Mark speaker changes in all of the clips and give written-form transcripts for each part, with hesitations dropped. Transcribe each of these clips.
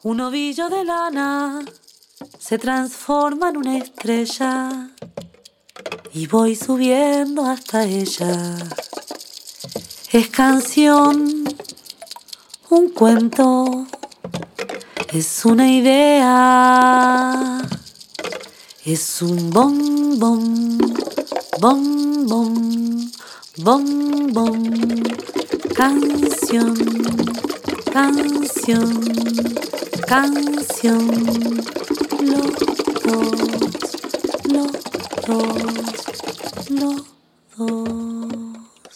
Speaker 1: Un ovillo de lana se transforma en una estrella y voy subiendo hasta ella. Es canción, un cuento, es una idea, es un bombón, bombón, bombón, canción, canción, canción, los dos, los dos.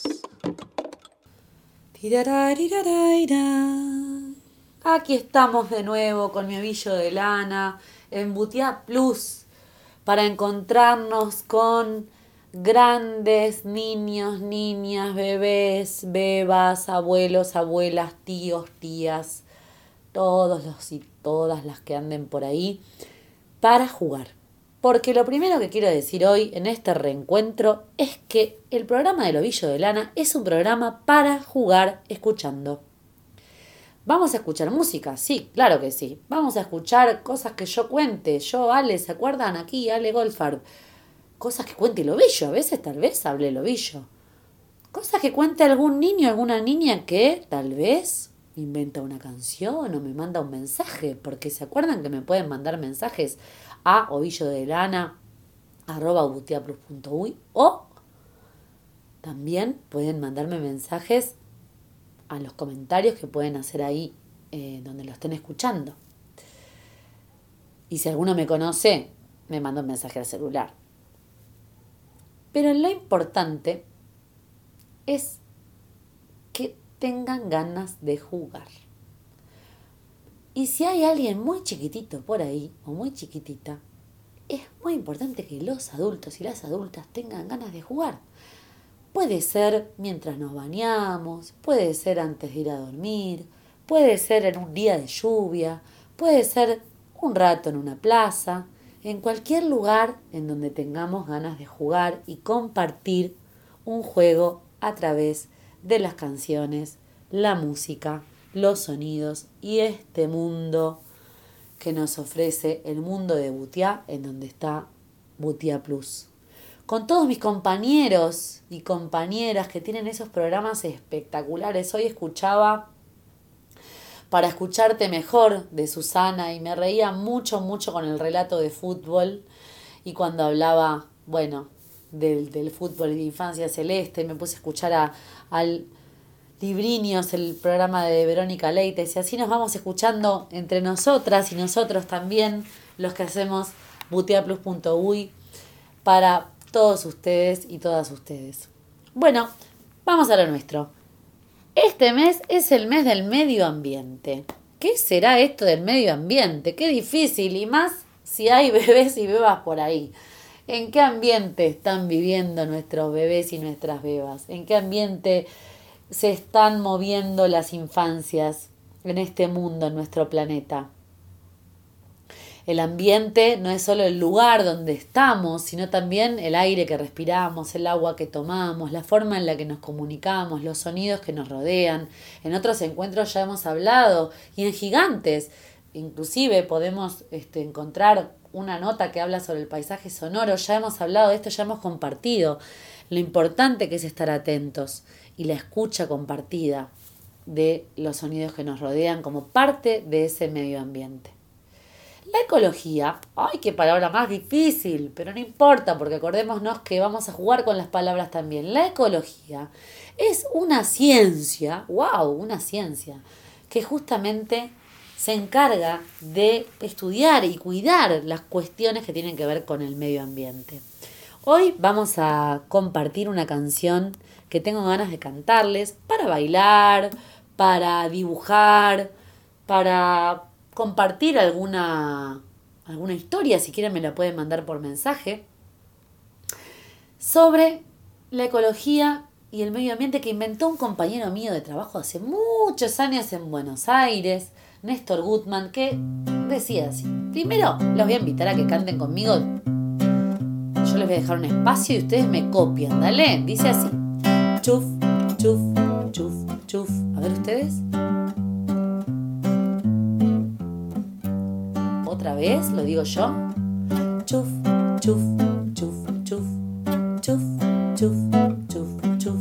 Speaker 1: Tirarariraraira. Aquí estamos de nuevo con mi ovillo de lana en Butiá Plus para encontrarnos con grandes niños, niñas, bebés, bebas, abuelos, abuelas, tíos, tías, todos los y todas las que anden por ahí para jugar. Porque lo primero que quiero decir hoy en este reencuentro es que el programa del ovillo de lana es un programa para jugar escuchando. ¿Vamos a escuchar música? Sí, claro que sí. Vamos a escuchar cosas que yo cuente. Yo, Ale, ¿se acuerdan? Aquí, Ale Goldfarb. Cosas que cuente el ovillo. A veces tal vez hable el ovillo. Cosas que cuente algún niño, alguna niña que tal vez inventa una canción o me manda un mensaje. Porque ¿se acuerdan que me pueden mandar mensajes a ovillodelana@butiaplus.uy o también pueden mandarme mensajes a los comentarios que pueden hacer ahí donde lo estén escuchando. Y si alguno me conoce, me manda un mensaje al celular. Pero lo importante es que tengan ganas de jugar. Y si hay alguien muy chiquitito por ahí, o muy chiquitita, es muy importante que los adultos y las adultas tengan ganas de jugar. Puede ser mientras nos bañamos, puede ser antes de ir a dormir, puede ser en un día de lluvia, puede ser un rato en una plaza, en cualquier lugar en donde tengamos ganas de jugar y compartir un juego a través de las canciones, la música, los sonidos y este mundo que nos ofrece el mundo de Butiá, en donde está Butiá Plus. Con todos mis compañeros y compañeras que tienen esos programas espectaculares. Hoy escuchaba Para escucharte mejor de Susana y me reía mucho, mucho con el relato de fútbol y cuando hablaba, bueno, del fútbol y de Infancia Celeste, me puse a escuchar al Libriños, el programa de Verónica Leites, y así nos vamos escuchando entre nosotras y nosotros también, los que hacemos butiaplus.uy para todos ustedes y todas ustedes. Bueno, vamos a lo nuestro. Este mes es el mes del medio ambiente. ¿Qué será esto del medio ambiente? Qué difícil, y más si hay bebés y bebas por ahí. ¿En qué ambiente están viviendo nuestros bebés y nuestras bebas? ¿En qué ambiente se están moviendo las infancias en este mundo, en nuestro planeta? El ambiente no es solo el lugar donde estamos, sino también el aire que respiramos, el agua que tomamos, la forma en la que nos comunicamos, los sonidos que nos rodean. En otros encuentros ya hemos hablado, y en Gigantes, inclusive podemos encontrar una nota que habla sobre el paisaje sonoro. Ya hemos hablado de esto, ya hemos compartido lo importante que es estar atentos y la escucha compartida de los sonidos que nos rodean como parte de ese medio ambiente. La ecología, ¡ay, qué palabra más difícil! Pero no importa, porque acordémonos que vamos a jugar con las palabras también. La ecología es una ciencia, ¡wow! Una ciencia que justamente se encarga de estudiar y cuidar las cuestiones que tienen que ver con el medio ambiente. Hoy vamos a compartir una canción que tengo ganas de cantarles para bailar, para dibujar, para compartir alguna historia, si quieren me la pueden mandar por mensaje, sobre la ecología y el medio ambiente que inventó un compañero mío de trabajo hace muchos años en Buenos Aires, Néstor Gutman, que decía así. Primero los voy a invitar a que canten conmigo. Yo les voy a dejar un espacio y ustedes me copian, ¿dale? Dice así. Chuf, chuf, chuf, chuf. A ver ustedes. otra vez, lo digo yo. Chuf, chuf, chuf, chuf, chuf, chuf, chuf, chuf.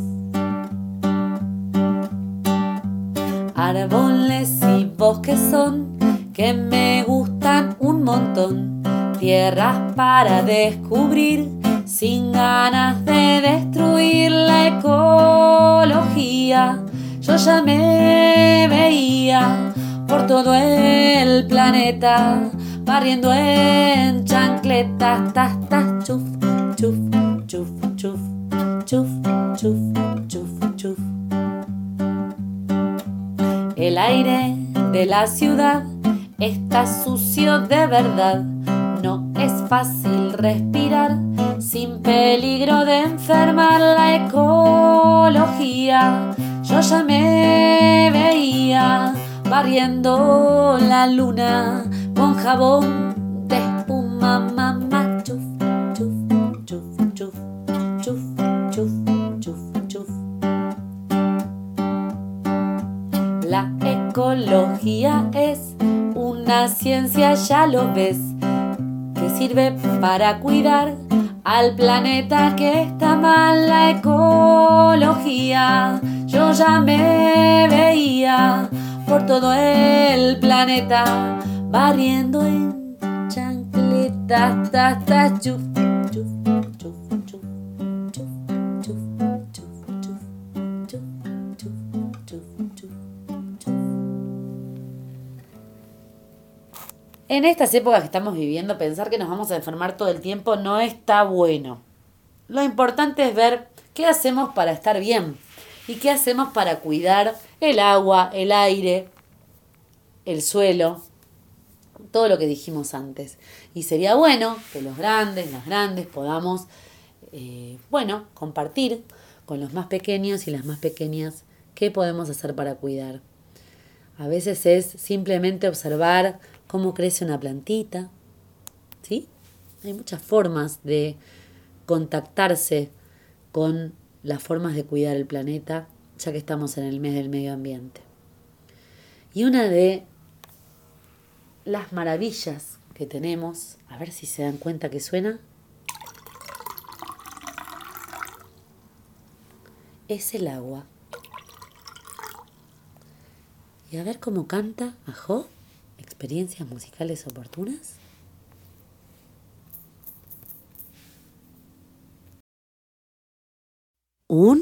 Speaker 1: Árboles y bosques son que me gustan un montón. Tierras para descubrir sin ganas de destruir la ecología. Yo ya me veía por todo el planeta, barriendo en chancletas, tas, tas, chuf, chuf, chuf, chuf, chuf, chuf, chuf, chuf. El aire de la ciudad está sucio de verdad. No es fácil respirar sin peligro de enfermar la ecología. Yo ya me veía barriendo la luna con jabón de espuma, mamá. Chuf, chuf, chuf, chuf, chuf, chuf, chuf, chuf. La ecología es una ciencia, ya lo ves, que sirve para cuidar al planeta que está mal. La ecología, yo ya me veía por todo el planeta, barriendo en chancletas, tas, tas, chuf, chuf, chuf, chuf, chuf, chuf, chuf, chuf, chuf, chuf, chuf, chuf. En estas épocas que estamos viviendo, pensar que nos vamos a enfermar todo el tiempo no está bueno. Lo importante es ver qué hacemos para estar bien y qué hacemos para cuidar el agua, el aire, el suelo, todo lo que dijimos antes. Y sería bueno que los grandes, las grandes podamos, compartir con los más pequeños y las más pequeñas qué podemos hacer para cuidar. A veces es simplemente observar cómo crece una plantita, ¿sí? Hay muchas formas de contactarse con las formas de cuidar el planeta, ya que estamos en el mes del medio ambiente. Y una de las maravillas que tenemos, a ver si se dan cuenta que suena, es el agua. Y a ver cómo canta Ajo. ¿Experiencias musicales oportunas? Un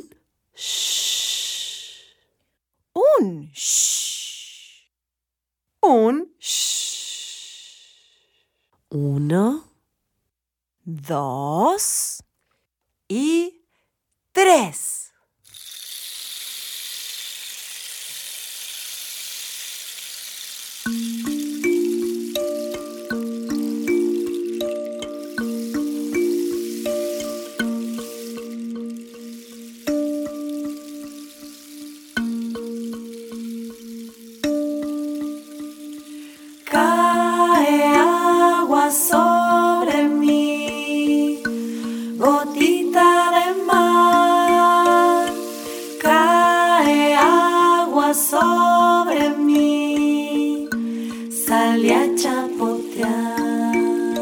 Speaker 1: shh.
Speaker 2: Un shh. Un shh.
Speaker 1: 1,
Speaker 2: 2 y 3. Cae agua sobre mí, gotita de mar. Cae agua sobre mí, salí a chapotear.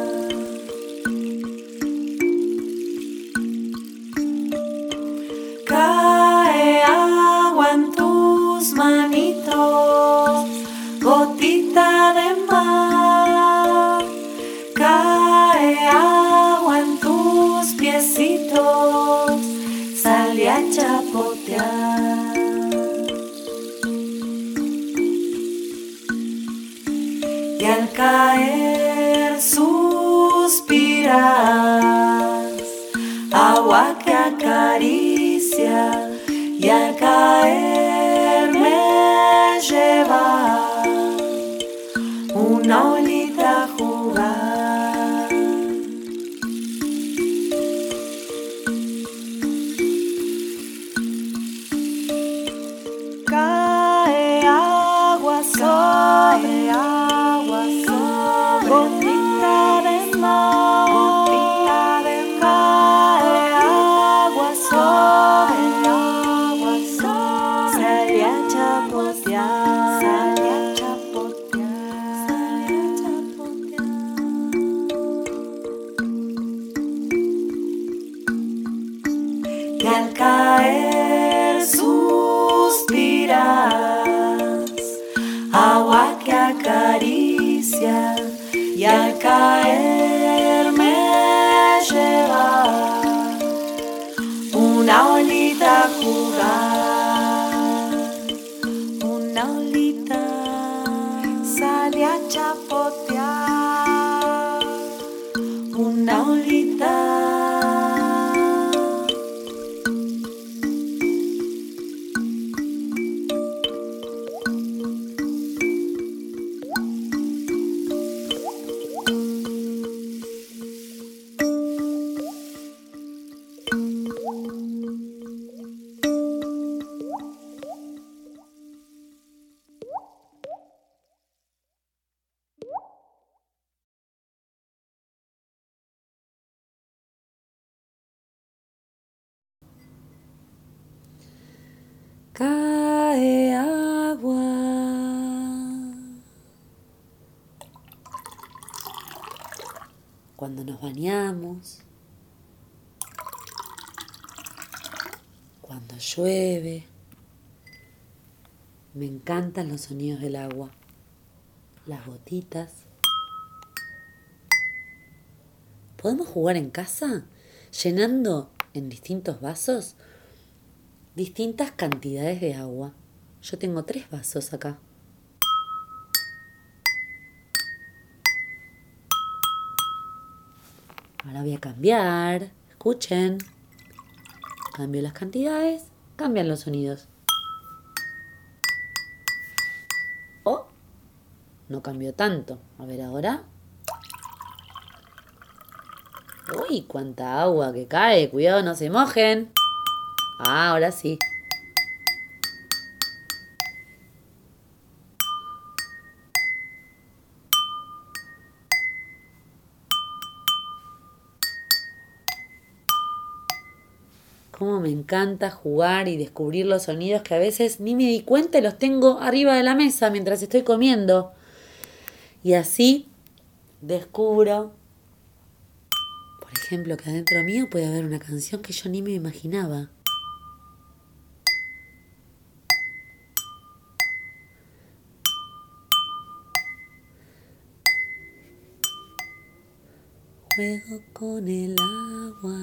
Speaker 2: Cae agua en tus manitos, gotita de mar. Cae agua en tus piecitos, salí a chapotear. Y al caer suspiras, agua que acaricia, y al caer me lleva una olita a jugar. Cae agua sobre, gotita de mar, gotita de mar. Cae agua sobre, salí a chapotear, salí a agua que acaricia y al caer me lleva una olita a jugar, una olita sale a chapotear, una olita.
Speaker 1: Cae agua. Cuando nos bañamos, cuando llueve, me encantan los sonidos del agua, las gotitas. ¿Podemos jugar en casa llenando en distintos vasos distintas cantidades de agua? Yo tengo 3 vasos acá. Ahora voy a cambiar. Escuchen. Cambio las cantidades, cambian los sonidos. Oh, no cambió tanto. A ver ahora. Uy, cuánta agua que cae. Cuidado, no se mojen. Ah, ahora sí. Cómo me encanta jugar y descubrir los sonidos que a veces ni me di cuenta y los tengo arriba de la mesa mientras estoy comiendo. Y así descubro, por ejemplo, que adentro mío puede haber una canción que yo ni me imaginaba. Juego con el agua.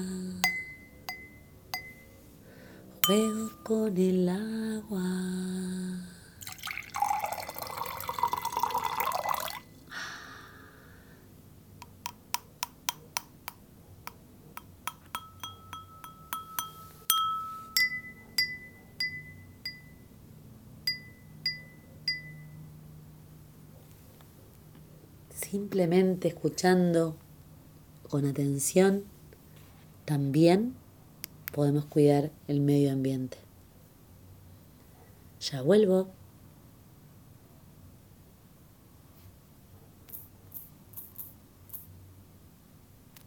Speaker 1: Juego con el agua. Simplemente escuchando con atención, también podemos cuidar el medio ambiente. Ya vuelvo.